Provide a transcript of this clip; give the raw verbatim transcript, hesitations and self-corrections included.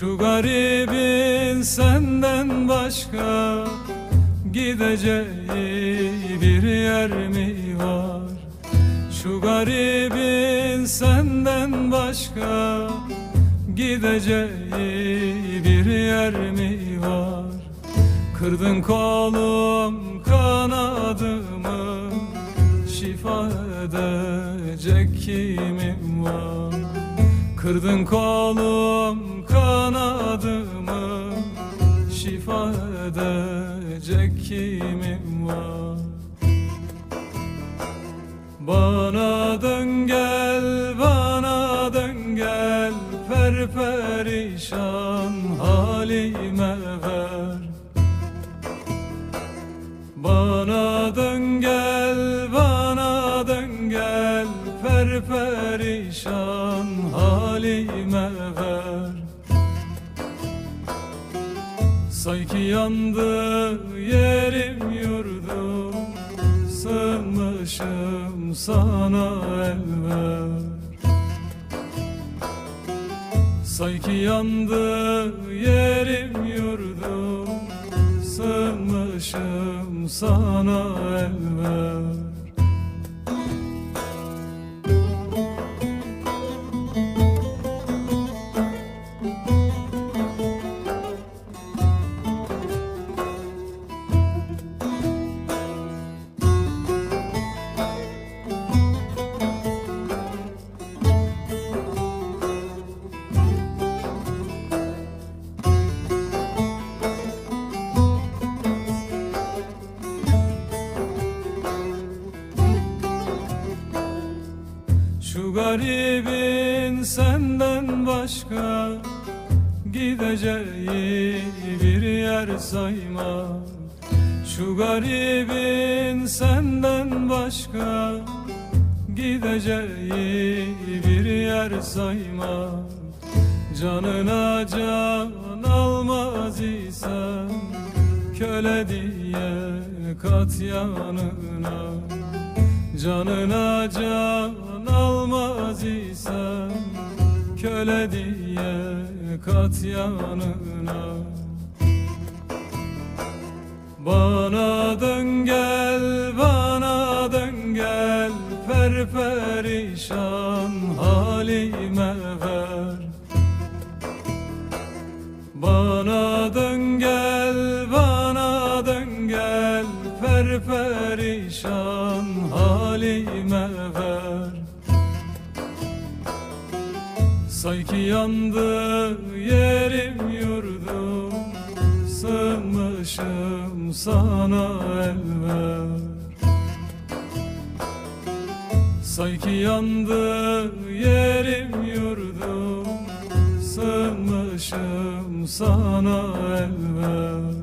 Şu garibin senden başka gideceği bir yer mi var? Şu garibin senden başka gideceği bir yer mi var? Kırdın kolum kanadımı, şifa edecek kimim var? Kırdın kolum kanadımı, şifa edecek kimim var? Bana dön gel, bana dön gel, perperişan halime ver. Bana dön gel, bana dön gel, perperişan halime ver. Say ki yandı yerim yurdum, sığınmışım sana el ver. Say ki yandı yerim yurdum, sığınmışım sana el ver. Şu garibin senden başka gideceği bir yer sayma. Şu garibin senden başka gideceği bir yer sayma. Canına can almaz isen köle diye kat yanına. Canına can almaz isen köle diye kat yanına. Bana dön gel, bana dön gel, perperişan halime ver. Bana dön gel, bana dön gel, perperişan halime ver. Say ki yandı yerim yurdum, sığınmışım sana el ver. Say ki yandı yerim yurdum, sığınmışım sana el ver.